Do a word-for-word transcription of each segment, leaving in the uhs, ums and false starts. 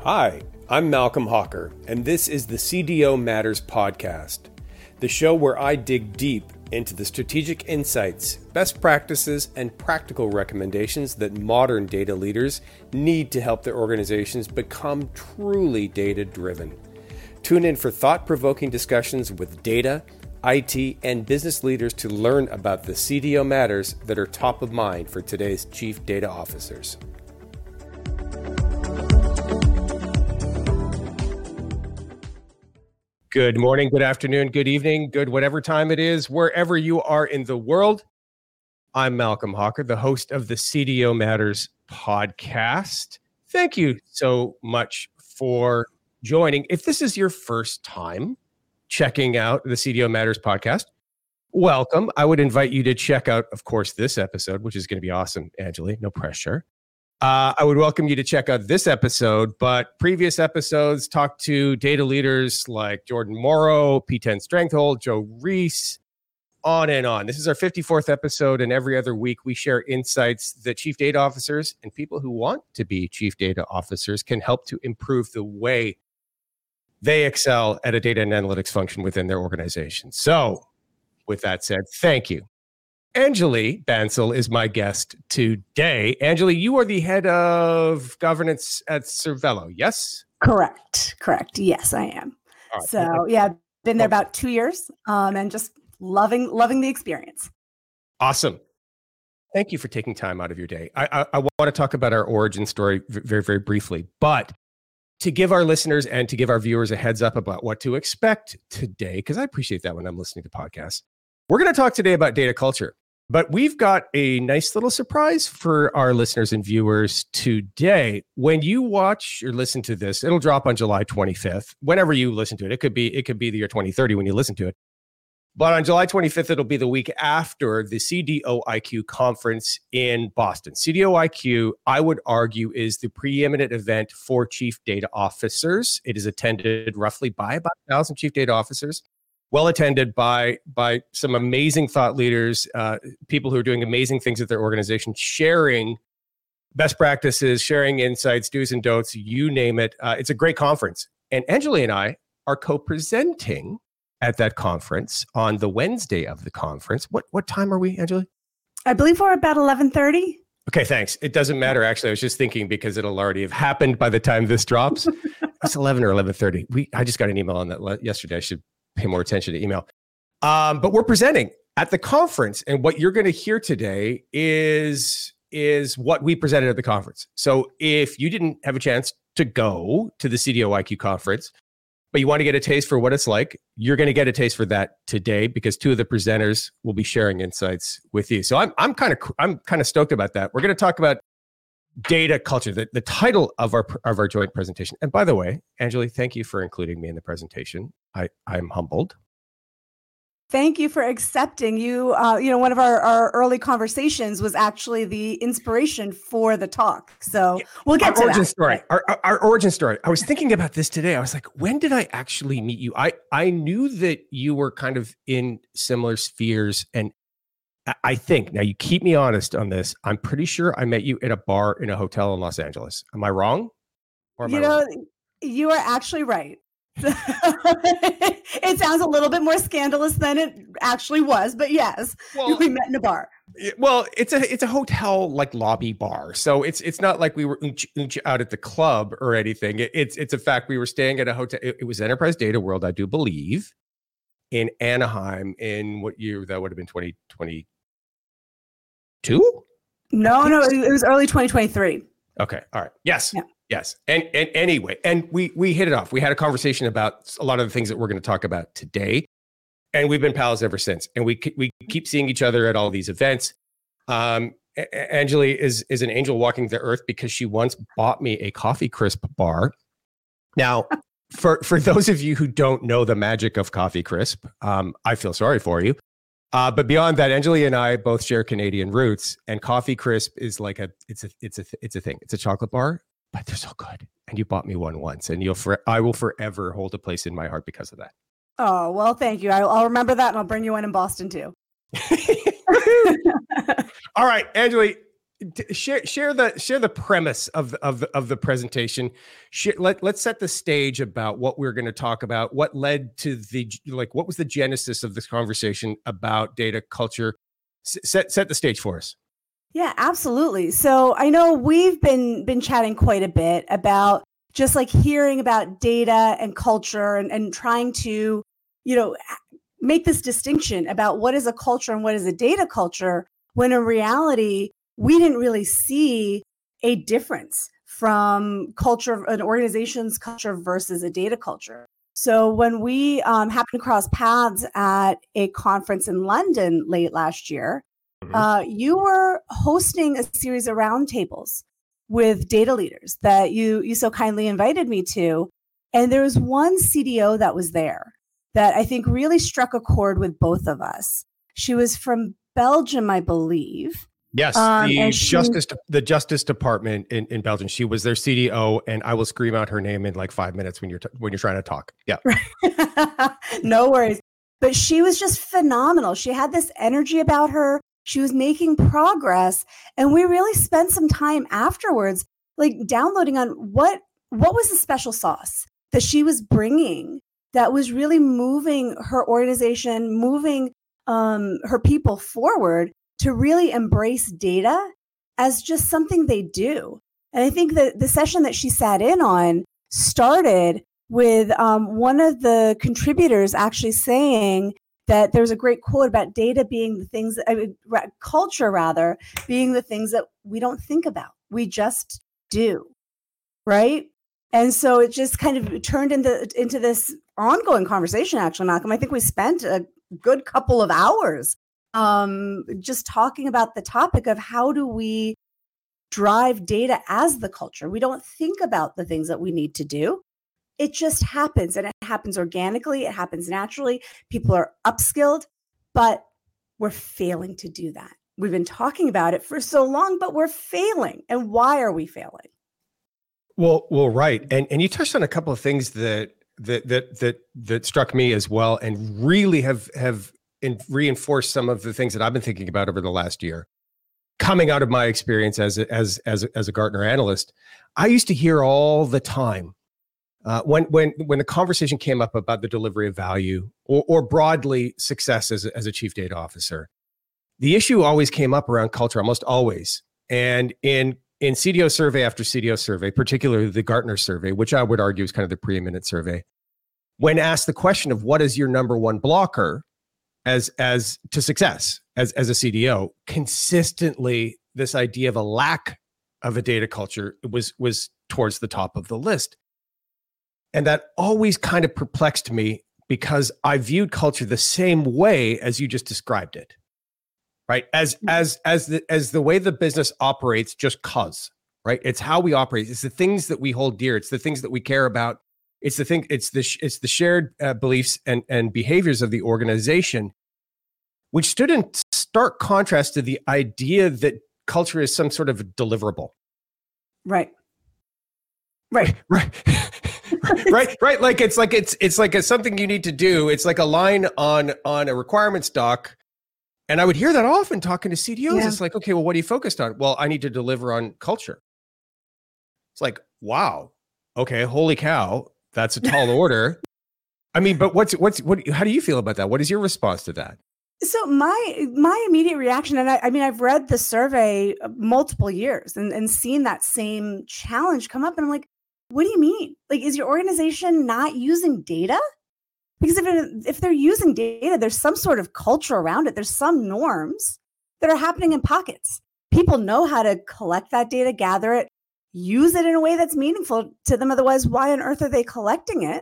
Hi, I'm Malcolm Hawker, and this is the C D O Matters podcast, the show where I dig deep into the strategic insights, best practices, and practical recommendations that modern data leaders need to help their organizations become truly data-driven. Tune in for thought-provoking discussions with data, I T, and business leaders to learn about the C D O matters that are top of mind for today's chief data officers. Good morning, good afternoon, good evening, good whatever time it is, wherever you are in the world. I'm Malcolm Hawker, the host of the C D O Matters podcast. Thank you so much for joining. If this is your first time checking out the C D O Matters podcast, welcome. I would invite you to check out, of course, this episode, which is going to be awesome, Anjali, no pressure. Uh, I would welcome you to check out this episode, but previous episodes talked to data leaders like Jordan Morrow, P ten Strengthhold, Joe Reese, on and on. This is our fifty-fourth episode, and every other week we share insights that chief data officers and people who want to be chief data officers can help to improve the way they excel at a data and analytics function within their organization. So, with that said, thank you. Anjali Bansal is my guest today. Anjali, you are the head of governance at Cervelo, yes? Correct. Correct. Yes, I am. Right. So yeah, been there about two years um, and just loving loving the experience. Awesome. Thank you for taking time out of your day. I, I, I want to talk about our origin story very, very briefly, but to give our listeners and to give our viewers a heads up about what to expect today, because I appreciate that when I'm listening to podcasts. We're going to talk today about data culture. But we've got a nice little surprise for our listeners and viewers today. When you watch or listen to this, it'll drop on July twenty-fifth. Whenever you listen to it, it could be it could be the year twenty thirty when you listen to it. But on July twenty-fifth, it'll be the week after the C D O I Q conference in Boston. C D O I Q, I would argue, is the preeminent event for chief data officers. It is attended roughly by about one thousand chief data officers. Well attended by by some amazing thought leaders, uh, people who are doing amazing things at their organization, sharing best practices, sharing insights, do's and don'ts, you name it. Uh, it's a great conference. And Anjali and I are co-presenting at that conference on the Wednesday of the conference. What what time are we, Anjali? I believe we're about eleven thirty. Okay, thanks. It doesn't matter. Actually, I was just thinking because it'll already have happened by the time this drops. It's eleven or eleven thirty. We I just got an email on that yesterday. I should pay more attention to email. Um, but we're presenting at the conference. And what you're going to hear today is, is what we presented at the conference. So if you didn't have a chance to go to the C D O I Q conference, but you want to get a taste for what it's like, you're going to get a taste for that today because two of the presenters will be sharing insights with you. So I'm I'm kind of I'm kind of stoked about that. We're going to talk about data culture, the, the title of our of our joint presentation. And by the way, Anjali, thank you for including me in the presentation. I, I'm humbled. Thank you for accepting. You, uh, you know, one of our, our early conversations was actually the inspiration for the talk. So we'll get our to origin that. story. Our, our, our origin story. I was thinking about this today. I was like, when did I actually meet you? I, I knew that you were kind of in similar spheres. And I think, now you keep me honest on this, I'm pretty sure I met you at a bar in a hotel in Los Angeles. Am I wrong? Or am you I know, wrong? You are actually right. It sounds a little bit more scandalous than it actually was, but yes, well, we met in a bar. Well, it's a it's a hotel like lobby bar, so it's it's not like we were oonch, oonch out at the club or anything. It, it's it's a fact we were staying at a hotel. It, it was Enterprise Data World, I do believe, in Anaheim. In what year? That would have been twenty twenty-two. No, no, it was early twenty twenty-three. Okay, all right. Yes. Yeah. Yes. And and anyway, and we we hit it off. We had a conversation about a lot of the things that we're going to talk about today. And we've been pals ever since. And we we keep seeing each other at all these events. Um, Anjali is is an angel walking the earth because she once bought me a Coffee Crisp bar. Now, for for those of you who don't know the magic of Coffee Crisp, um, I feel sorry for you. Uh, but beyond that, Anjali and I both share Canadian roots, and Coffee Crisp is like a it's a it's a it's a thing. It's a chocolate bar. But they're so good. And you bought me one once, and you'll for, I will forever hold a place in my heart because of that. Oh, well, thank you. I'll, I'll remember that, and I'll bring you one in Boston too. All right, Anjali, share share the share the premise of the, of the, of the presentation. Share, let let's set the stage about what we're going to talk about. What led to the like? What was the genesis of this conversation about data culture? S- set set the stage for us. Yeah, absolutely. So I know we've been been chatting quite a bit about just like hearing about data and culture and, and trying to, you know, make this distinction about what is a culture and what is a data culture, when in reality, we didn't really see a difference from culture, an organization's culture versus a data culture. So when we um, happened to cross paths at a conference in London late last year, mm-hmm. uh, you were hosting a series of roundtables with data leaders that you you so kindly invited me to. And there was one C D O that was there that I think really struck a chord with both of us. She was from Belgium, I believe. Yes, um, the she, Justice the Justice Department in, in Belgium. She was their C D O, and I will scream out her name in like five minutes when you're t- when you're trying to talk. Yeah, no worries. But she was just phenomenal. She had this energy about her. She was making progress, and we really spent some time afterwards, like downloading on what what was the special sauce that she was bringing that was really moving her organization, moving um, her people forward to really embrace data as just something they do. And I think that the session that she sat in on started with um, one of the contributors actually saying that there's a great quote about data being the things, that, I mean, culture rather, being the things that we don't think about. We just do, right? And so it just kind of turned into, into this ongoing conversation, actually, Malcolm. I think we spent a good couple of hours um, just talking about the topic of how do we drive data as the culture. We don't think about the things that we need to do. It just happens, and it happens organically. It happens naturally. People are upskilled, but we're failing to do that. We've been talking about it for so long, but we're failing. And why are we failing? Well, well, right. And and you touched on a couple of things that that that that that struck me as well, and really have have in, reinforced some of the things that I've been thinking about over the last year. Coming out of my experience as a, as as a, as a Gartner analyst, I used to hear all the time uh, when when when the conversation came up about the delivery of value or, or broadly success as a, as a chief data officer, the issue always came up around culture, almost always. And in in C D O survey after C D O survey, particularly the Gartner survey, which I would argue is kind of the preeminent survey, when asked the question of what is your number one blocker as as to success as, as a C D O, consistently this idea of a lack of a data culture was was towards the top of the list. And that always kind of perplexed me because I viewed culture the same way as you just described it. Right. As as as the as the way the business operates, just cause, right? It's how we operate. It's the things that we hold dear. It's the things that we care about. It's the thing. It's the it's the shared uh, beliefs and and behaviors of the organization, which stood in stark contrast to the idea that culture is some sort of deliverable. Right. Right. Right. right. Right. Right. Like it's like it's it's like a, something you need to do. It's like a line on on a requirements doc. And I would hear that often talking to C D Os. Yeah. It's like, okay, well, what are you focused on? Well, I need to deliver on culture. It's like, wow, okay, holy cow, that's a tall order. I mean, but what's what's what? How do you feel about that? What is your response to that? So my my immediate reaction, and I, I mean, I've read the survey multiple years and, and seen that same challenge come up, and I'm like, what do you mean? Like, is your organization not using data? Because if, it, if they're using data, there's some sort of culture around it. There's some norms that are happening in pockets. People know how to collect that data, gather it, use it in a way that's meaningful to them. Otherwise, why on earth are they collecting it?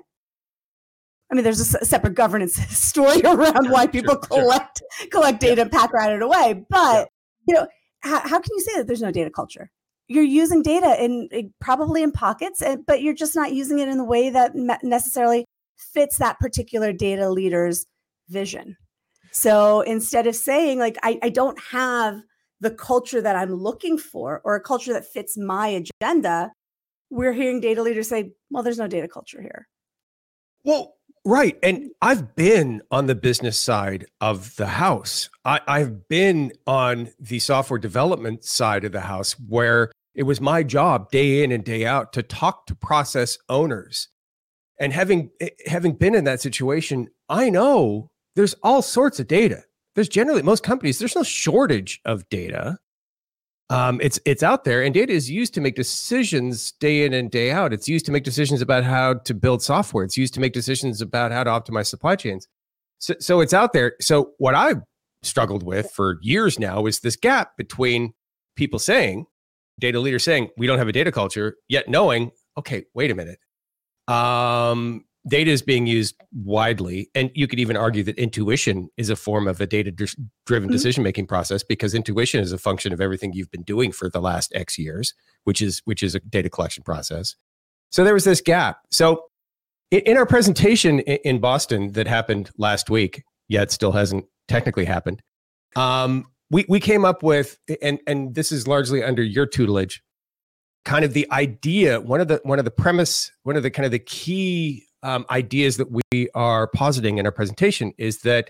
I mean, there's a separate governance story around why people sure, collect sure. collect data yeah. and pack rat it away. But, yeah. you know, how, how can you say that there's no data culture? You're using data in, in probably in pockets, and, but you're just not using it in the way that necessarily fits that particular data leader's vision. So instead of saying like, I, I don't have the culture that I'm looking for or a culture that fits my agenda, we're hearing data leaders say, well, there's no data culture here. Well, Right. And I've been on the business side of the house. I, I've been on the software development side of the house where it was my job day in and day out to talk to process owners. And having having been in that situation, I know there's all sorts of data. There's generally, most companies, there's no shortage of data. Um, it's it's out there, and data is used to make decisions day in and day out. It's used to make decisions about how to build software. It's used to make decisions about how to optimize supply chains. So, so it's out there. So what I've struggled with for years now is this gap between people saying, data leaders saying, we don't have a data culture, yet knowing, okay, wait a minute. Um, data is being used widely, and you could even argue that intuition is a form of a data-driven mm-hmm. decision-making process, because intuition is a function of everything you've been doing for the last X years, which is which is a data collection process. So there was this gap. So in, in our presentation in, in Boston that happened last week, yet still hasn't technically happened, um, we we came up with, and and this is largely under your tutelage, kind of the idea, one of the one of the premise, one of the kind of the key um, ideas that we are positing in our presentation is that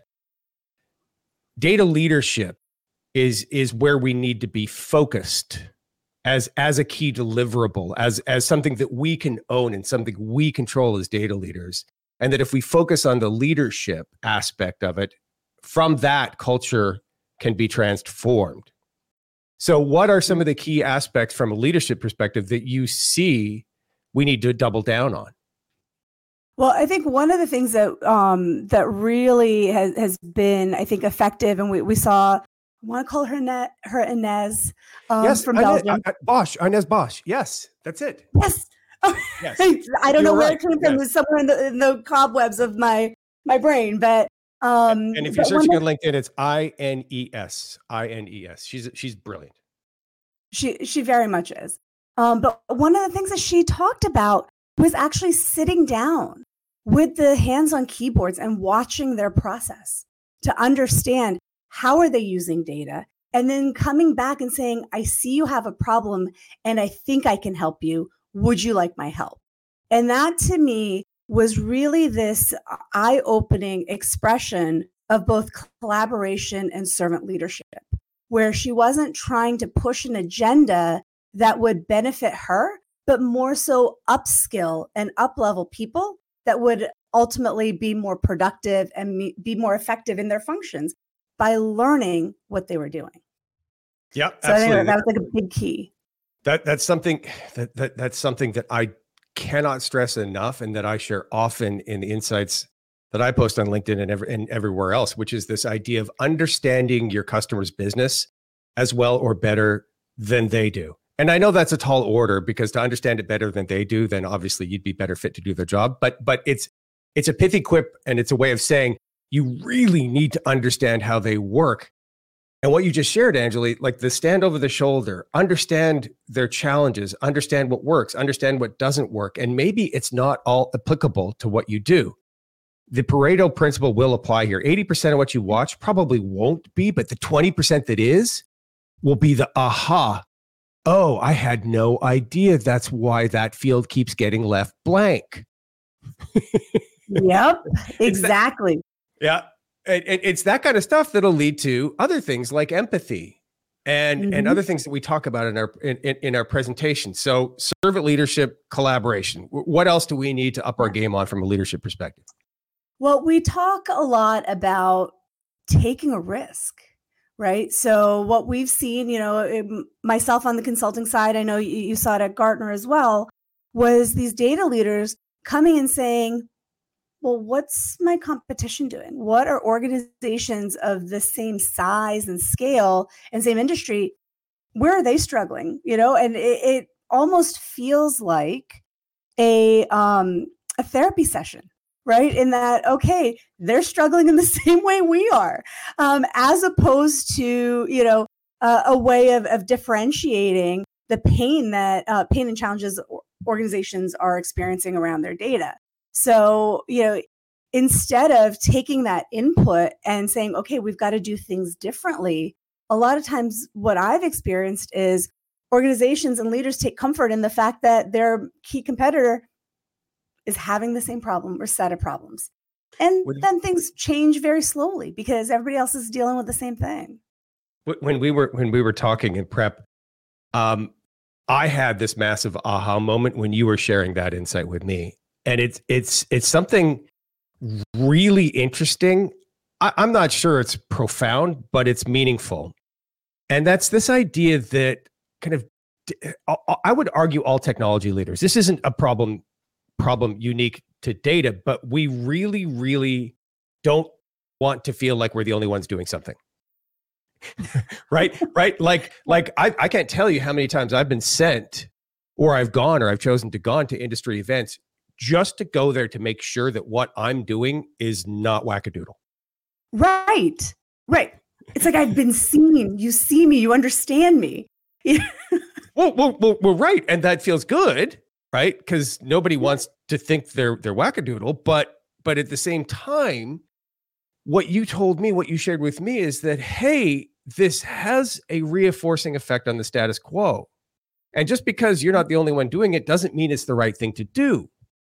data leadership is is where we need to be focused as as a key deliverable, as as something that we can own and something we control as data leaders. And that if we focus on the leadership aspect of it, from that, culture can be transformed. So what are some of the key aspects from a leadership perspective that you see we need to double down on? Well, I think one of the things that um, that really has, has been, I think, effective, and we, we saw, I want to call her Net, her Inez um, yes, from Inez, Belgium. Uh, Bosch, Inez Bosch. Yes, that's it. Yes. yes. I don't You're know where right. it came from. Yes. It was somewhere in the, in the cobwebs of my, my brain. But um, and, and if you're searching on LinkedIn, it's I N E S. I N E S. She's she's brilliant. She she very much is. Um, but one of the things that she talked about was actually sitting down with the hands on keyboards and watching their process to understand how are they using data, and then coming back and saying, I see you have a problem and I think I can help you. Would you like my help? And that to me was really this eye-opening expression of both collaboration and servant leadership, where she wasn't trying to push an agenda that would benefit her, but more so upskill and up-level people that would ultimately be more productive and be more effective in their functions by learning what they were doing. Yeah, so absolutely. I think that was like a big key. That that's something that, that that's something that I cannot stress enough, and that I share often in the insights that I post on LinkedIn and, every, and everywhere else, which is this idea of understanding your customer's business as well or better than they do. And I know that's a tall order, because to understand it better than they do, then obviously you'd be better fit to do their job. But but it's it's a pithy quip, and it's a way of saying you really need to understand how they work. And what you just shared, Anjali, like the stand over the shoulder, understand their challenges, understand what works, understand what doesn't work. And maybe it's not all applicable to what you do. The Pareto principle will apply here. eighty percent of what you watch probably won't be, but the twenty percent that is will be the aha. Oh, I had no idea that's why that field keeps getting left blank. Yep, exactly. Yeah. It, it, it's that kind of stuff that'll lead to other things like empathy and, mm-hmm. and other things that we talk about in our in, in our presentation. So servant leadership, collaboration. What else do we need to up our game on from a leadership perspective? Well, we talk a lot about taking a risk, right? So what we've seen, you know, it, myself on the consulting side, I know you, you saw it at Gartner as well, was these data leaders coming and saying, well, what's my competition doing? What are organizations of the same size and scale and same industry, where are they struggling? You know, and it, it almost feels like a um, a therapy session, right? In that, okay, they're struggling in the same way we are, um, as opposed to, you know, uh, a way of, of differentiating the pain that uh, pain and challenges organizations are experiencing around their data. So, you know, instead of taking that input and saying, okay, we've got to do things differently, a lot of times what I've experienced is organizations and leaders take comfort in the fact that their key competitor is having the same problem or set of problems. And When, then things change very slowly because everybody else is dealing with the same thing. when we were when we were talking in prep, um, I had this massive aha moment when you were sharing that insight with me, and it's it's it's something really interesting. I, I'm not sure it's profound, but it's meaningful, and that's this idea that kind of I would argue all technology leaders. This isn't a problem problem unique to data, but we really, really don't want to feel like we're the only ones doing something. right? Right? Like, like I, I can't tell you how many times I've been sent or I've gone or I've chosen to gone to industry events just to go there to make sure that what I'm doing is not wackadoodle. Right. Right. It's like I've been seen. You see me. You understand me. well, well, well, well, right. And that feels good, right? Because nobody wants to think they're they're wackadoodle. But but at the same time, what you told me, what you shared with me is that, hey, this has a reinforcing effect on the status quo. And just because you're not the only one doing it doesn't mean it's the right thing to do.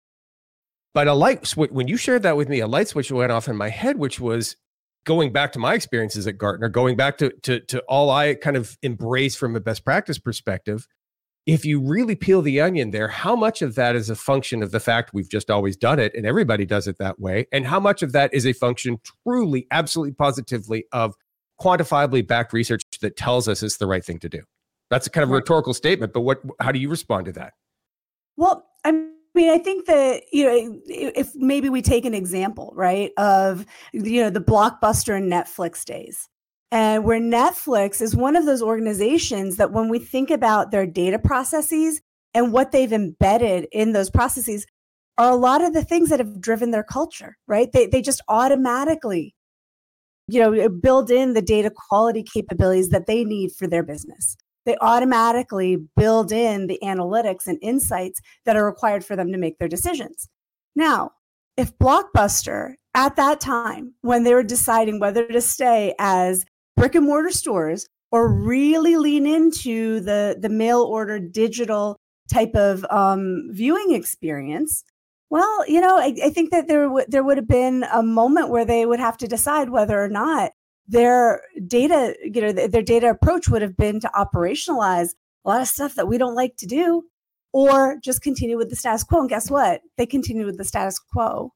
But a light switch, when you shared that with me, a light switch went off in my head, which was going back to my experiences at Gartner, going back to, to, to all I kind of embrace from a best practice perspective. If you really peel the onion there, how much of that is a function of the fact we've just always done it and everybody does it that way? And how much of that is a function truly, absolutely, positively of quantifiably backed research that tells us it's the right thing to do? That's a kind of a rhetorical statement, but what? How do you respond to that? Well, I mean, I think that, you know, if maybe we take an example, right, of, you know, the Blockbuster and Netflix days. And where Netflix is one of those organizations that when we think about their data processes and what they've embedded in those processes are a lot of the things that have driven their culture, right? They they just automatically, you know, build in the data quality capabilities that they need for their business. They automatically build in the analytics and insights that are required for them to make their decisions. Now, if Blockbuster at that time, when they were deciding whether to stay as brick and mortar stores or really lean into the, the mail order digital type of um, viewing experience, well, you know, I, I think that there, w- there would have been a moment where they would have to decide whether or not their data, you know, their data approach would have been to operationalize a lot of stuff that we don't like to do, or just continue with the status quo. And guess what? They continue with the status quo.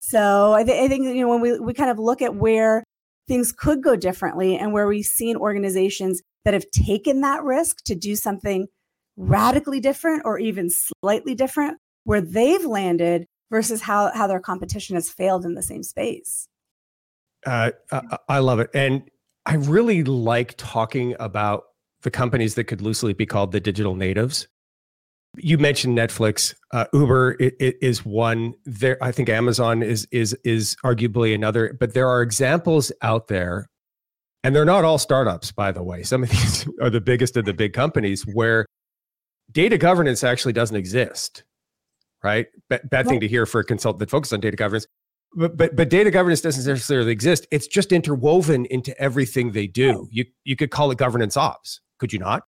So I, th- I think, you know, when we, we kind of look at where things could go differently and where we've seen organizations that have taken that risk to do something radically different or even slightly different, where they've landed versus how, how their competition has failed in the same space. Uh, I, I love it. And I really like talking about the companies that could loosely be called the digital natives. You mentioned Netflix, uh, Uber it, it is one. There, I think Amazon is is is arguably another. But there are examples out there, and they're not all startups, by the way. Some of these are the biggest of the big companies where data governance actually doesn't exist. Right? B- bad thing to hear for a consultant that focuses on data governance. But, but but data governance doesn't necessarily exist. It's just interwoven into everything they do. You you could call it governance ops, could you not?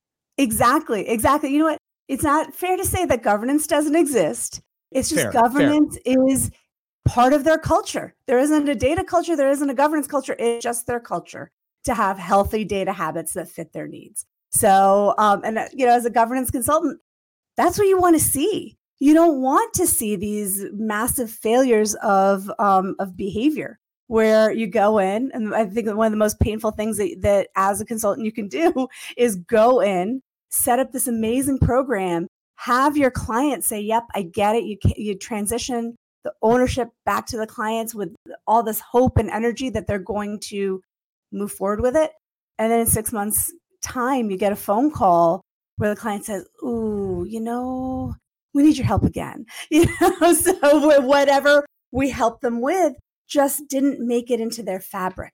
Exactly, exactly. You know what? It's not fair to say that governance doesn't exist. It's just Fair, governance fair. is part of their culture. There isn't a data culture. There isn't a governance culture. It's just their culture to have healthy data habits that fit their needs. So, um, and you know, as a governance consultant, that's what you want to see. You don't want to see these massive failures of um, of behavior where you go in. And I think one of the most painful things that, that as a consultant you can do is go in, set up this amazing program, have your client say, yep, I get it. You you transition the ownership back to the clients with all this hope and energy that they're going to move forward with it. And then in six months time, you get a phone call where the client says, ooh, you know, we need your help again. You know, so whatever we helped them with just didn't make it into their fabric.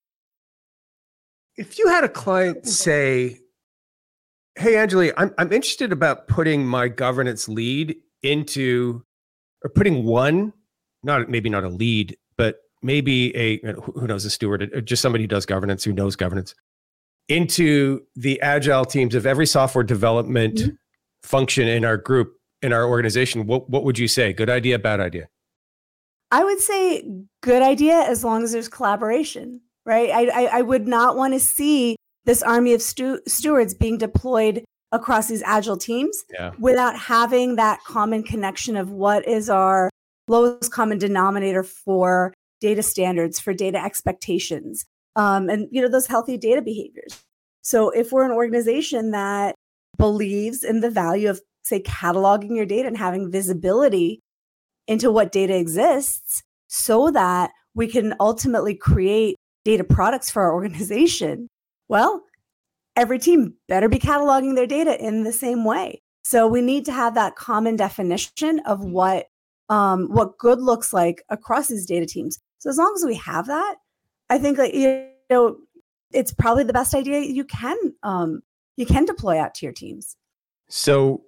If you had a client say, hey, Anjali, I'm I'm interested about putting my governance lead into, or putting one, not maybe not a lead, but maybe a, who knows, a steward, or just somebody who does governance, who knows governance, into the agile teams of every software development mm-hmm. function in our group, in our organization. What what would you say? Good idea, bad idea? I would say good idea as long as there's collaboration, right? I, I, I would not want to see this army of stu- stewards being deployed across these agile teams yeah. without having that common connection of what is our lowest common denominator for data standards, for data expectations, um, and you know those healthy data behaviors. So if we're an organization that believes in the value of, say, cataloging your data and having visibility into what data exists so that we can ultimately create data products for our organization, well, every team better be cataloging their data in the same way. So we need to have that common definition of what um, what good looks like across these data teams. So as long as we have that, I think that, you know, it's probably the best idea you can um, you can deploy out to your teams. So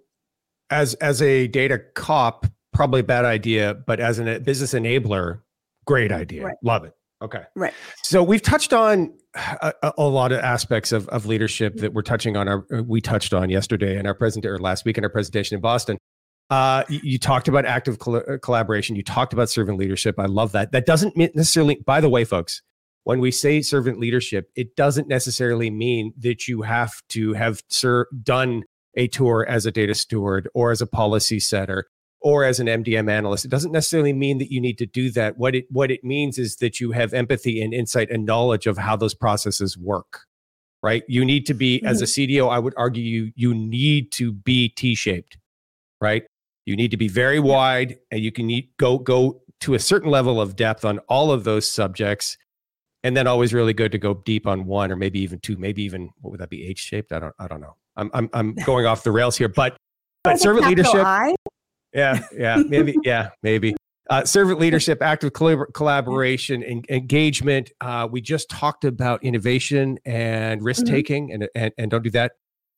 as as a data cop, probably a bad idea, but as a business enabler, great idea. Right. Love it. Okay. Right. So we've touched on a, a lot of aspects of, of leadership that we're touching on. Our we touched on yesterday in our present or last week in our presentation in Boston. Uh, you, you talked about active col- collaboration. You talked about servant leadership. I love that. That doesn't necessarily, by the way, folks, when we say servant leadership, it doesn't necessarily mean that you have to have ser- done a tour as a data steward or as a policy setter or as an M D M analyst. It doesn't necessarily mean that you need to do that. What it what it means is that you have empathy and insight and knowledge of how those processes work, right? You need to be, mm-hmm. as a C D O, I would argue you you need to be T-shaped, right? You need to be very wide, and you can need, go go to a certain level of depth on all of those subjects, and then always really good to go deep on one or maybe even two, maybe even, what would that be, H-shaped? I don't I don't know. I'm I'm I'm going off the rails here, but but servant leadership. I? Yeah, yeah, maybe, yeah, maybe. Uh, servant leadership, active collab- collaboration, and engagement. Uh, we just talked about innovation and risk taking, mm-hmm. and, and and don't do that.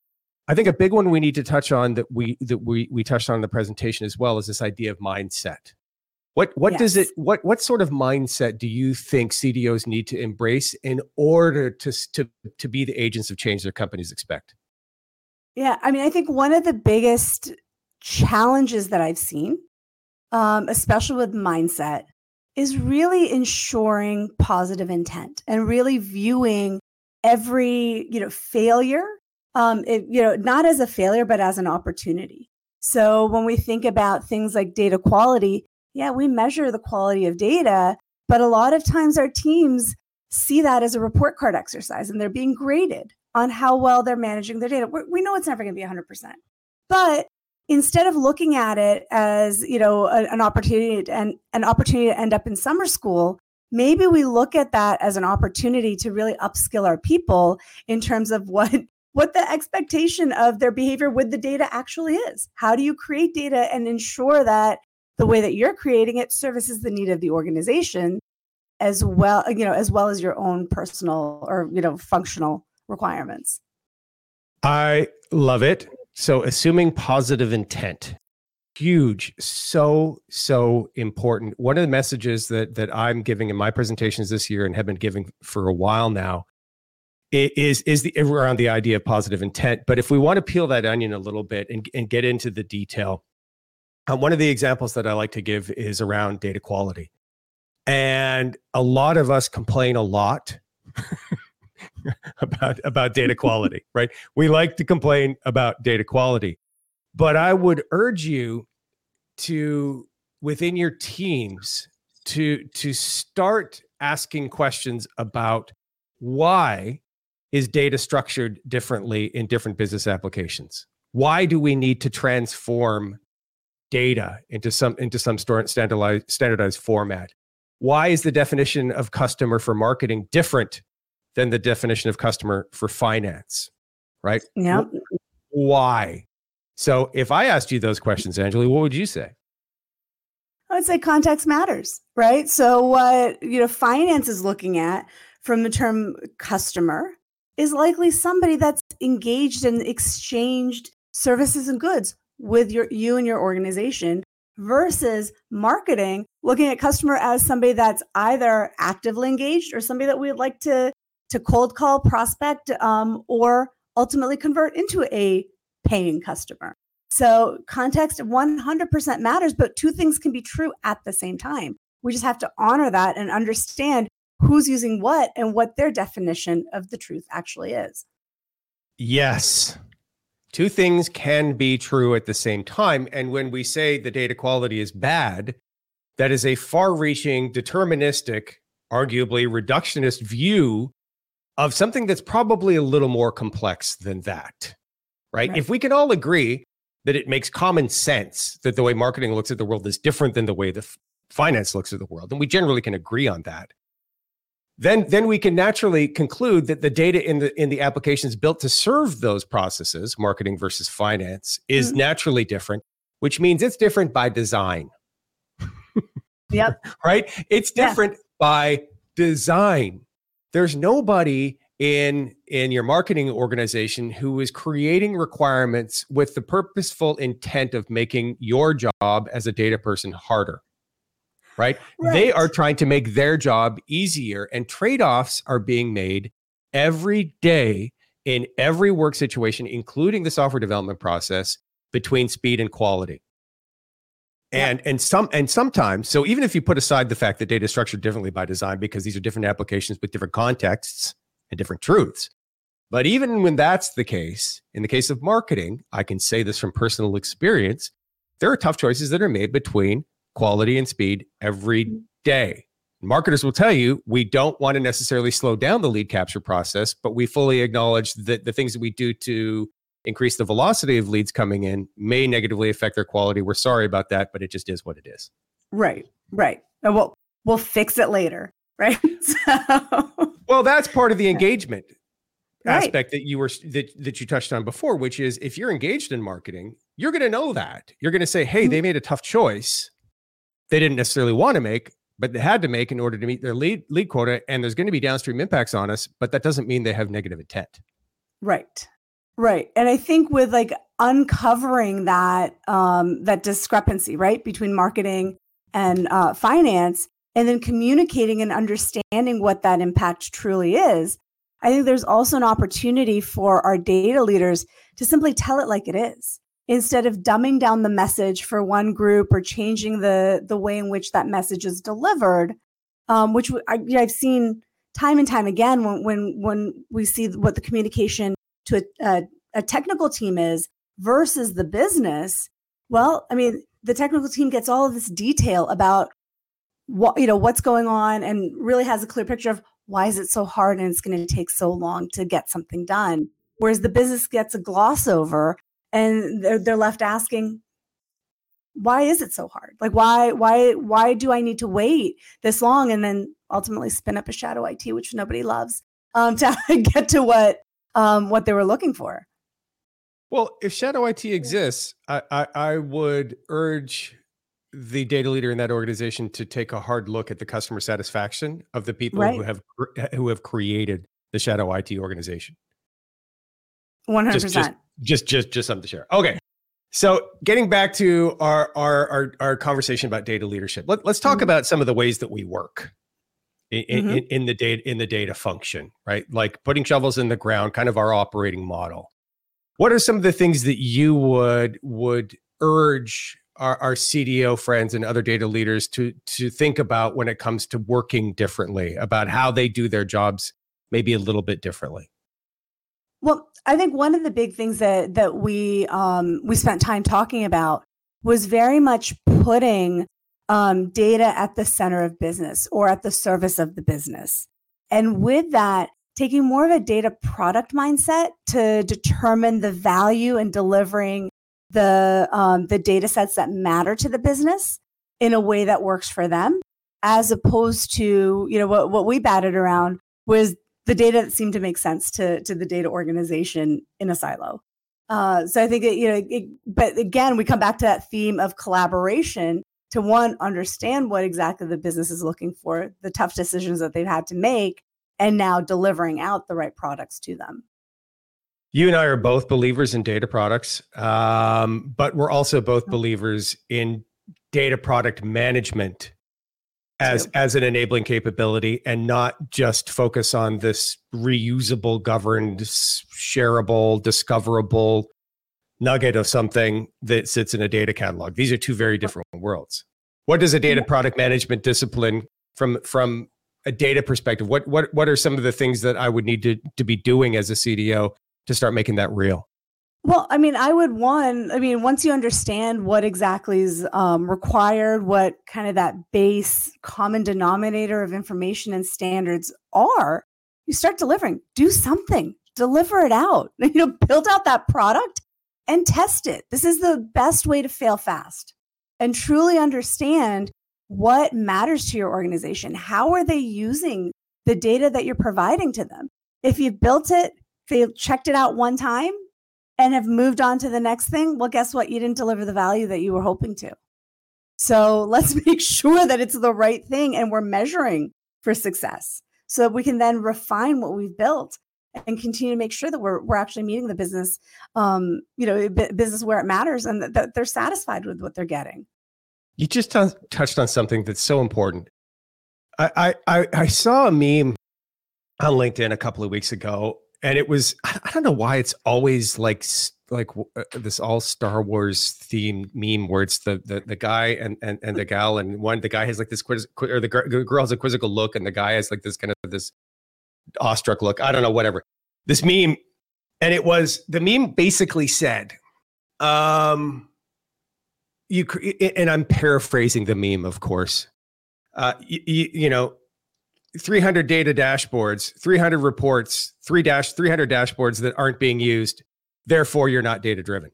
I think a big one we need to touch on that we that we we touched on in the presentation as well is this idea of mindset. What what yes. does it what what sort of mindset do you think C D Os need to embrace in order to to to be the agents of change their companies expect? Yeah, I mean, I think one of the biggest challenges that I've seen, um, especially with mindset, is really ensuring positive intent and really viewing every, you know, failure, um, it, you know, not as a failure, but as an opportunity. So when we think about things like data quality, yeah, we measure the quality of data, but a lot of times our teams see that as a report card exercise and they're being graded on how well they're managing their data. We're, we know it's never going to be one hundred percent, but instead of looking at it as, you know, a, an opportunity to, and an opportunity to end up in summer school, maybe we look at that as an opportunity to really upskill our people in terms of what what the expectation of their behavior with the data actually is. How do you create data and ensure that the way that you're creating it services the need of the organization as well, you know, as well as your own personal or, you know, functional requirements? I love it. So assuming positive intent, huge, so, so important. One of the messages that that I'm giving in my presentations this year and have been giving for a while now is, is the around the idea of positive intent. But if we want to peel that onion a little bit and, and get into the detail, uh, one of the examples that I like to give is around data quality. And a lot of us complain a lot about about data quality, right? We like to complain about data quality, but I would urge you to, within your teams, to to start asking questions about why is data structured differently in different business applications? Why do we need to transform data into some into some standardized standardized format? Why is the definition of customer for marketing different than the definition of customer for finance, right? Yeah. Why? So if I asked you those questions, Anjali, what would you say? I would say context matters, right? So what, you know, finance is looking at from the term customer is likely somebody that's engaged and exchanged services and goods with your you and your organization, versus marketing looking at customer as somebody that's either actively engaged or somebody that we'd like to to cold call, prospect, um, or ultimately convert into a paying customer. So context one hundred percent matters, but two things can be true at the same time. We just have to honor that and understand who's using what and what their definition of the truth actually is. Yes. Two things can be true at the same time. And when we say the data quality is bad, that is a far-reaching, deterministic, arguably reductionist view of something that's probably a little more complex than that, right? right? If we can all agree that it makes common sense that the way marketing looks at the world is different than the way the f- finance looks at the world, and we generally can agree on that, then, then we can naturally conclude that the data in the in the applications built to serve those processes, marketing versus finance, is mm-hmm. naturally different, which means it's different by design. Yep. Right? It's different yeah. by design. There's nobody in in your marketing organization who is creating requirements with the purposeful intent of making your job as a data person harder. Right? Right? They are trying to make their job easier, and trade-offs are being made every day in every work situation, including the software development process, between speed and quality. And yeah. and some and sometimes, so even if you put aside the fact that data is structured differently by design because these are different applications with different contexts and different truths, but even when that's the case, in the case of marketing, I can say this from personal experience, there are tough choices that are made between quality and speed every day. Marketers will tell you, we don't want to necessarily slow down the lead capture process, but we fully acknowledge that the things that we do to increase the velocity of leads coming in may negatively affect their quality. We're sorry about that, but it just is what it is. Right, right. And we'll, we'll fix it later, right? So, well, that's part of the engagement right. aspect that you were that, that you touched on before, which is if you're engaged in marketing, you're going to know that. You're going to say, hey, mm-hmm. they made a tough choice. They didn't necessarily want to make, but they had to make in order to meet their lead lead quota. And there's going to be downstream impacts on us, but that doesn't mean they have negative intent. Right. Right. And I think with like uncovering that, um, that discrepancy, right, between marketing and uh, finance, and then communicating and understanding what that impact truly is, I think there's also an opportunity for our data leaders to simply tell it like it is, instead of dumbing down the message for one group or changing the, the way in which that message is delivered, um, which I, I've seen time and time again when, when, when we see what the communication to a, a, a technical team is versus the business. Well, I mean, the technical team gets all of this detail about what, you know, what's going on and really has a clear picture of why is it so hard and it's going to take so long to get something done. Whereas the business gets a gloss over and they're, they're left asking, why is it so hard? Like, why, why, why do I need to wait this long and then ultimately spin up a shadow I T, which nobody loves, um, to get to what, Um, what they were looking for. Well, if shadow I T exists, I, I, I would urge the data leader in that organization to take a hard look at the customer satisfaction of the people right. who have who have created the shadow I T organization. one hundred percent. Just, just, just, just something to share. Okay. So getting back to our, our, our, our conversation about data leadership, let, let's talk mm-hmm. about some of the ways that we work. In, mm-hmm. in, in the data in the data function, right? Like putting shovels in the ground, kind of our operating model. What are some of the things that you would would urge our, our C D O friends and other data leaders to to think about when it comes to working differently, about how they do their jobs maybe a little bit differently? Well, I think one of the big things that that we um, we spent time talking about was very much putting Um, data at the center of business or at the service of the business. And with that, taking more of a data product mindset to determine the value in delivering the, um, the data sets that matter to the business in a way that works for them, as opposed to, you know, what, what we batted around was the data that seemed to make sense to, to the data organization in a silo. Uh, so I think, it, you know, it, but again, we come back to that theme of collaboration to one, understand what exactly the business is looking for, the tough decisions that they've had to make, and now delivering out the right products to them. You and I are both believers in data products, um, but we're also both believers in data product management as, as an enabling capability, and not just focus on this reusable, governed, shareable, discoverable nugget of something that sits in a data catalog. These are two very different worlds. What does a data product management discipline from from a data perspective? What what what are some of the things that I would need to to be doing as a C D O to start making that real? Well, I mean, I would one, I mean, once you understand what exactly is um, required, what kind of that base common denominator of information and standards are, you start delivering. Do something, deliver it out, you know, build out that product and test it. This is the best way to fail fast and truly understand what matters to your organization. How are they using the data that you're providing to them? If you've built it, they checked it out one time and have moved on to the next thing, well, guess what? You didn't deliver the value that you were hoping to. So let's make sure that it's the right thing and we're measuring for success so that we can then refine what we've built and continue to make sure that we're we're actually meeting the business, um, you know, b- business where it matters and that, that they're satisfied with what they're getting. You just t- touched on something that's so important. I, I I saw a meme on LinkedIn a couple of weeks ago, and it was, I don't know why it's always like like uh, this all Star Wars themed meme where it's the the, the guy and, and and the gal, and one the guy has like this quiz, or the girl has a quizzical look, and the guy has like this kind of this awestruck look. I don't know, whatever. This meme, and it was the meme basically said, um, you and I'm paraphrasing the meme, of course. Uh, you, you, you know. three hundred data dashboards, three hundred reports, three dash three hundred dashboards that aren't being used. Therefore, you're not data driven.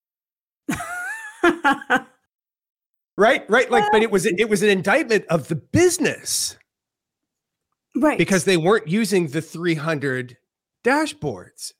right, right. Like, but it was it was an indictment of the business, right? Because they weren't using the three hundred dashboards,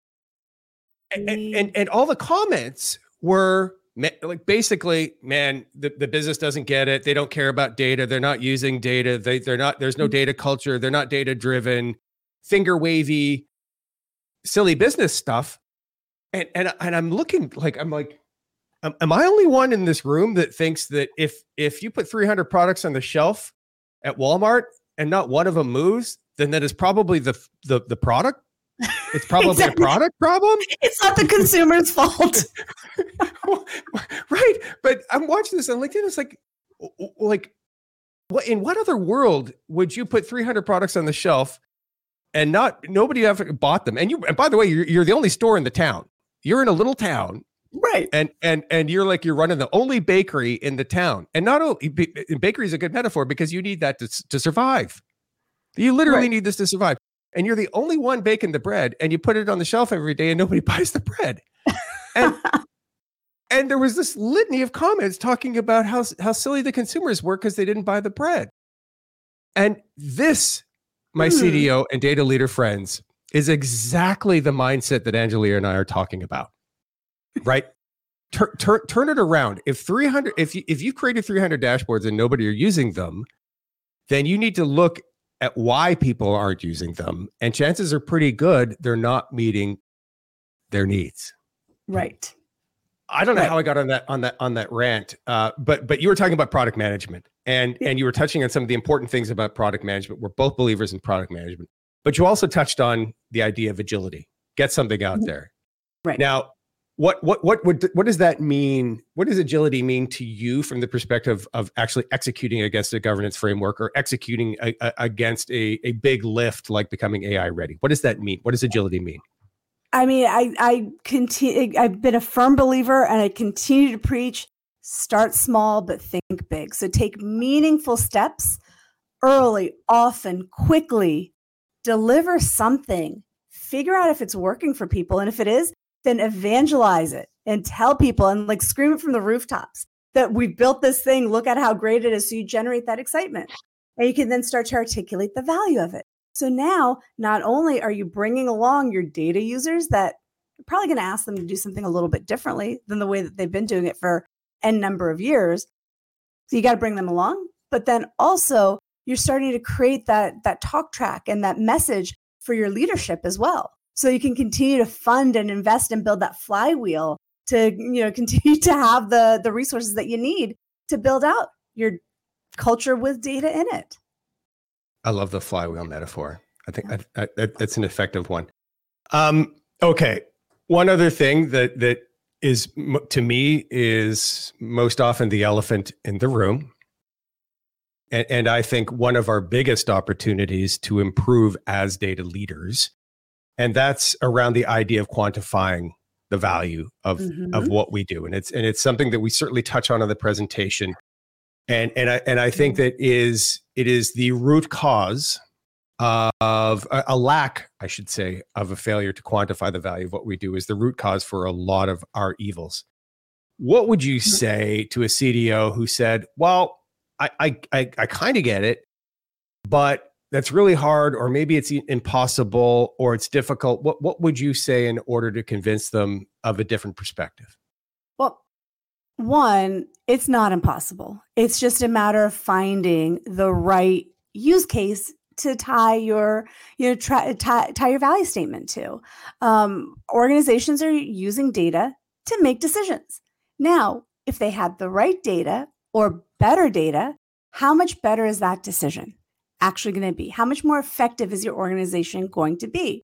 and and and all the comments were like basically, man, the, the business doesn't get it. They don't care about data. They're not using data. They, they're not, there's no data culture. They're not data driven, finger wavy, silly business stuff. And, and, and I'm looking like, I'm like, am, am I only one in this room that thinks that if, if you put three hundred products on the shelf at Walmart and not one of them moves, then that is probably the, the, the product. It's probably exactly. a product problem. It's not the consumer's fault. Right. But I'm watching this on LinkedIn. It's like, like what, in what other world would you put three hundred products on the shelf and not, nobody ever bought them? And you, and by the way, you're, you're the only store in the town. You're in a little town. Right. And, and, and you're like, you're running the only bakery in the town. And not only bakery is a good metaphor because you need that to, to survive. You literally right. need this to survive. And you're the only one baking the bread, and you put it on the shelf every day and nobody buys the bread. And, and there was this litany of comments talking about how, how silly the consumers were because they didn't buy the bread. And this, my hmm. C D O and data leader friends, is exactly the mindset that Angelia and I are talking about, right? Tur- tur- turn it around. If three hundred, if you, if you created three hundred dashboards and nobody are using them, then you need to look at why people aren't using them. And chances are pretty good they're not meeting their needs. Right. I don't know right. how I got on that on that on that rant, uh, but but you were talking about product management, and yeah. and you were touching on some of the important things about product management. We're both believers in product management, but you also touched on the idea of agility. Get something out there. Right. Now, what what what would what does that mean? What does agility mean to you from the perspective of actually executing against a governance framework or executing a, a, against a, a big lift like becoming A I ready? What does that mean? What does agility mean? I mean, I I continue. I've been a firm believer, and I continue to preach: start small, but think big. So take meaningful steps early, often, quickly. Deliver something. Figure out if it's working for people, and if it is, then evangelize it and tell people and like scream it from the rooftops that we've built this thing. Look at how great it is. So you generate that excitement, and you can then start to articulate the value of it. So now, not only are you bringing along your data users that you're probably going to ask them to do something a little bit differently than the way that they've been doing it for N number of years. So you got to bring them along, but then also you're starting to create that, that talk track and that message for your leadership as well. So you can continue to fund and invest and build that flywheel to, you know, continue to have the, the resources that you need to build out your culture with data in it. I love the flywheel metaphor. I think I, I, that's an effective one. Um, okay. One other thing that, that is, to me, is most often the elephant in the room And, and I think one of our biggest opportunities to improve as data leaders, and that's around the idea of quantifying the value of, mm-hmm. of what we do. And it's and it's something that we certainly touch on in the presentation. And and I and I think that is it is the root cause of a, a lack, I should say, of a failure to quantify the value of what we do is the root cause for a lot of our evils. What would you say to a C D O who said, well, I I I, I kind of get it, but that's really hard, or maybe it's impossible, or it's difficult. What what would you say in order to convince them of a different perspective? Well, one, it's not impossible. It's just a matter of finding the right use case to tie your, you know, try, tie, tie your value statement to. Um, organizations are using data to make decisions. Now, if they had the right data or better data, how much better is that decision actually going to be? How much more effective is your organization going to be?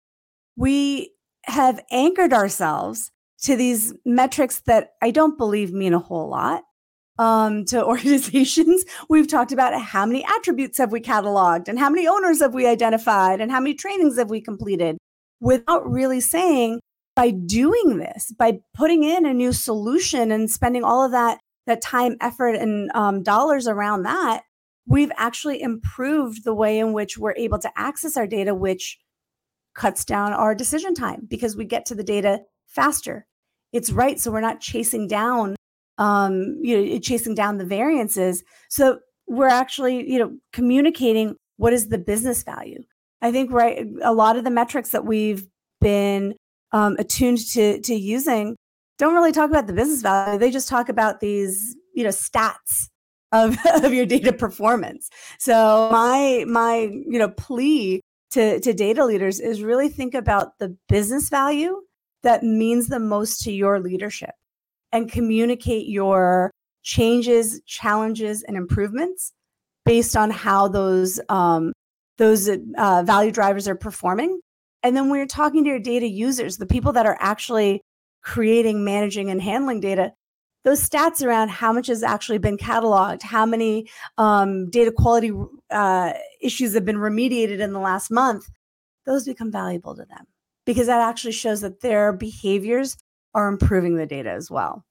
We have anchored ourselves to these metrics that I don't believe mean a whole lot um, to organizations. We've talked about how many attributes have we cataloged and how many owners have we identified and how many trainings have we completed, without really saying, by doing this, by putting in a new solution and spending all of that, that time, effort, and um, dollars around that, we've actually improved the way in which we're able to access our data, which cuts down our decision time because we get to the data faster. It's right. So we're not chasing down, um, you know, chasing down the variances. So we're actually, you know, communicating what is the business value. I think, right, a lot of the metrics that we've been um, attuned to to using don't really talk about the business value. They just talk about these, you know, stats of, of your data performance. So my my you know plea to, to data leaders is really think about the business value that means the most to your leadership and communicate your changes, challenges, and improvements based on how those um, those uh, value drivers are performing. And then when you're talking to your data users, the people that are actually creating, managing, and handling data, those stats around how much has actually been cataloged, how many um, data quality uh, issues have been remediated in the last month, those become valuable to them because that actually shows that their behaviors are improving the data as well.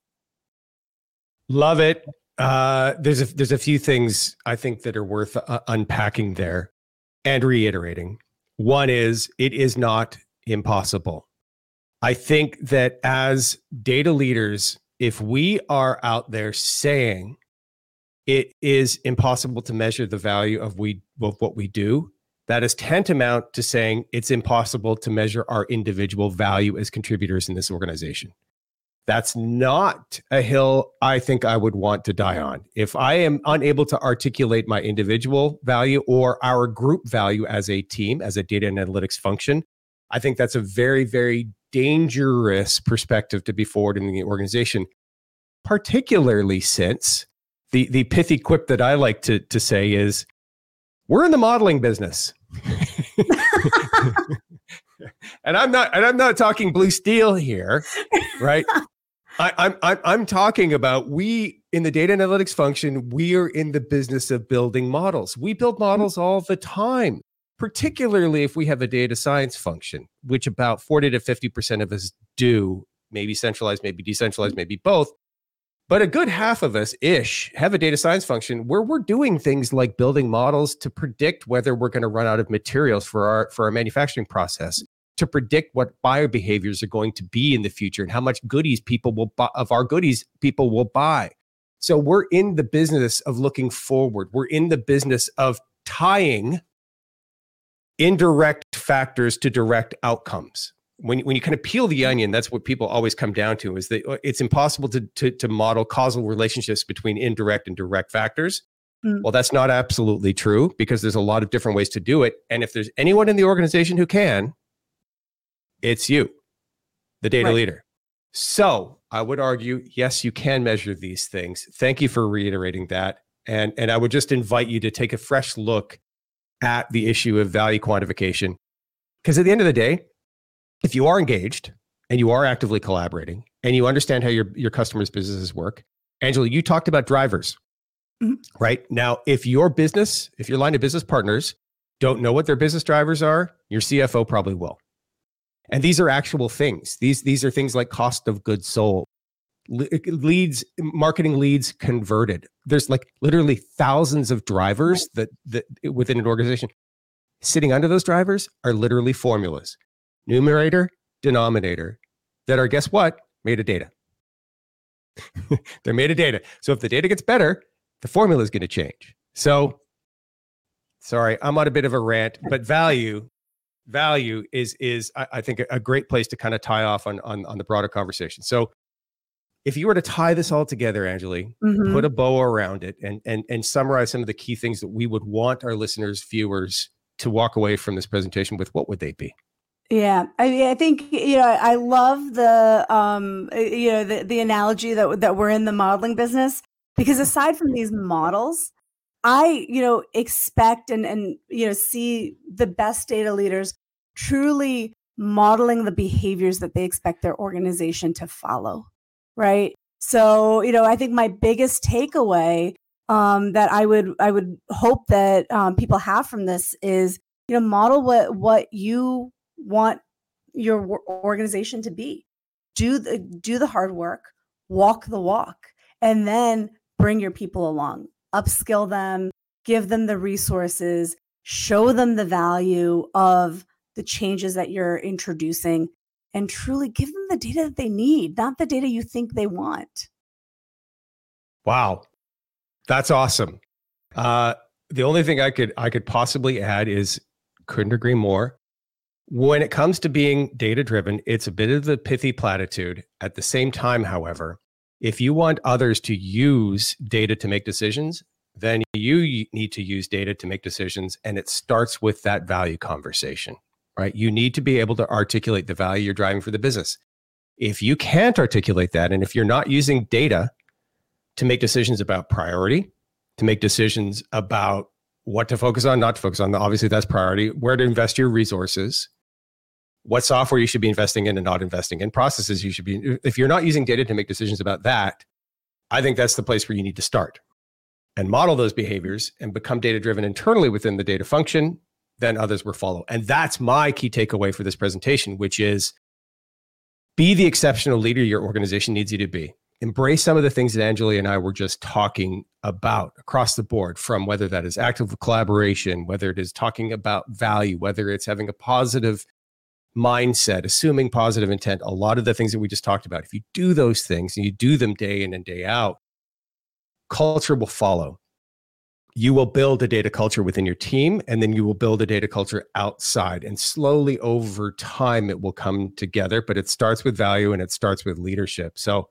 Love it. Uh, there's a, there's a few things I think that are worth uh, unpacking there and reiterating. One is it is not impossible. I think that as data leaders, if we are out there saying it is impossible to measure the value of we of what we do, that is tantamount to saying it's impossible to measure our individual value as contributors in this organization. That's not a hill I think I would want to die on. If I am unable to articulate my individual value or our group value as a team, as a data and analytics function, I think that's a very, very dangerous perspective to be forward in the organization, particularly since the, the pithy quip that I like to, to say is, we're in the modeling business. and I'm not and I'm not talking blue steel here, right? I, I'm I'm I'm talking about we in the data analytics function, we are in the business of building models. We build models all the time, particularly if we have a data science function, which about forty to fifty percent of us do, maybe centralized, maybe decentralized, maybe both. But a good half of us ish have a data science function where we're doing things like building models to predict whether we're going to run out of materials for our for our manufacturing process, to predict what buyer behaviors are going to be in the future and how much goodies people will buy, of our goodies people will buy. So we're in the business of looking forward. We're in the business of tying indirect factors to direct outcomes. When, when you kind of peel the onion, that's what people always come down to, is that it's impossible to, to, to model causal relationships between indirect and direct factors. Mm. Well, that's not absolutely true because there's a lot of different ways to do it. And if there's anyone in the organization who can, it's you, the data right. leader. So I would argue, yes, you can measure these things. Thank you for reiterating that. And, and I would just invite you to take a fresh look at the issue of value quantification. Because at the end of the day, if you are engaged and you are actively collaborating and you understand how your, your customers' businesses work, Angela, you talked about drivers. Mhm. Right? Now, if your business, if your line of business partners don't know what their business drivers are, your C F O probably will. And these are actual things. These, these are things like cost of goods sold, leads, marketing leads converted. There's like literally thousands of drivers that, that within an organization. Sitting under those drivers are literally formulas, numerator, denominator, that are, guess what? Made of data. They're made of data. So if the data gets better, the formula is going to change. So, sorry, I'm on a bit of a rant, but value, value is, is I, I think, a great place to kind of tie off on, on, on the broader conversation. So if you were to tie this all together, Anjali, Mhm. put a bow around it and, and, and summarize some of the key things that we would want our listeners, viewers to walk away from this presentation with, what would they be? Yeah, I, I think, you know, I love the, um, you know, the, the analogy that, that we're in the modeling business, because aside from these models, I, you know, expect and, and, you know, see the best data leaders truly modeling the behaviors that they expect their organization to follow. Right. So, you know, I think my biggest takeaway um, that I would, I would hope that um, people have from this is, you know, model what, what you want your wo- organization to be. Do the, do the hard work, walk the walk, and then bring your people along, upskill them, give them the resources, show them the value of the changes that you're introducing, and truly give them the data that they need, not the data you think they want. Wow. That's awesome. Uh, the only thing I could, I could possibly add is, couldn't agree more. When it comes to being data-driven, it's a bit of the pithy platitude. At the same time, however, if you want others to use data to make decisions, then you need to use data to make decisions. And it starts with that value conversation, right? You need to be able to articulate the value you're driving for the business. If you can't articulate that, and if you're not using data to make decisions about priority, to make decisions about what to focus on, not to focus on, obviously that's priority, where to invest your resources, what software you should be investing in and not investing in, processes you should be, if you're not using data to make decisions about that, I think that's the place where you need to start and model those behaviors and become data-driven internally within the data function, then others will follow. And that's my key takeaway for this presentation, which is be the exceptional leader your organization needs you to be. Embrace some of the things that Anjali and I were just talking about across the board, from whether that is active collaboration, whether it is talking about value, whether it's having a positive mindset, assuming positive intent, a lot of the things that we just talked about. If you do those things and you do them day in and day out, culture will follow. You will build a data culture within your team, and then you will build a data culture outside. And slowly over time, it will come together, but it starts with value and it starts with leadership. So,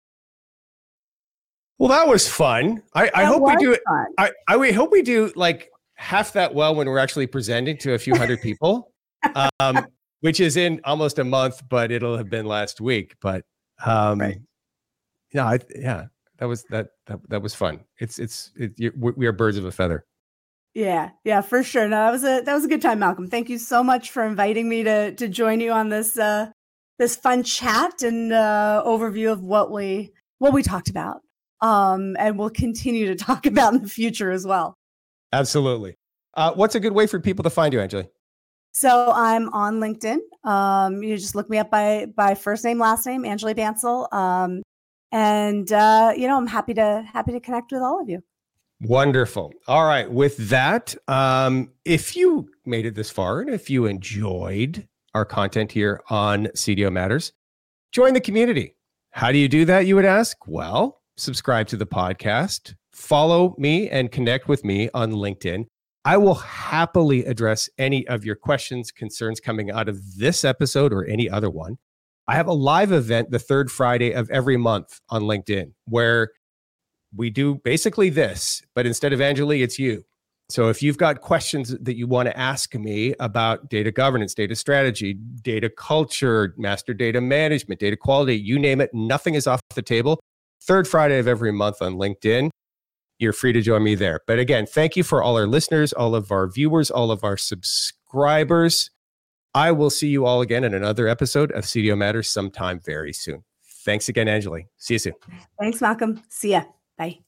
well, that was fun. I, I hope we do it. I, I we hope we do like half that well when we're actually presenting to a few hundred people, um, which is in almost a month, but it'll have been last week. But um, Right. yeah, I, yeah, that was that, that that was fun. It's it's it, you, we are birds of a feather. Yeah, yeah, for sure. No, that was a that was a good time, Malcolm. Thank you so much for inviting me to to join you on this uh, this fun chat and uh, overview of what we what we talked about. Um, and we'll continue to talk about in the future as well. Absolutely. Uh, what's a good way for people to find you, Anjali? So I'm on LinkedIn. Um, you just look me up by by first name, last name, Anjali Bansal. Um, and uh, you know, I'm happy to happy to connect with all of you. Wonderful. All right. With that, um, if you made it this far and if you enjoyed our content here on C D O Matters, join the community. How do you do that, you would ask? Well, subscribe to the podcast, follow me and connect with me on LinkedIn. I will happily address any of your questions, concerns coming out of this episode or any other one. I have a live event the third Friday of every month on LinkedIn where we do basically this, but instead of Anjali, it's you. So if you've got questions that you want to ask me about data governance, data strategy, data culture, master data management, data quality, you name it, nothing is off the table. Third Friday of every month on LinkedIn. You're free to join me there. But again, thank you for all our listeners, all of our viewers, all of our subscribers. I will see you all again in another episode of C D O Matters sometime very soon. Thanks again, Anjali. See you soon. Thanks, Malcolm. See ya. Bye.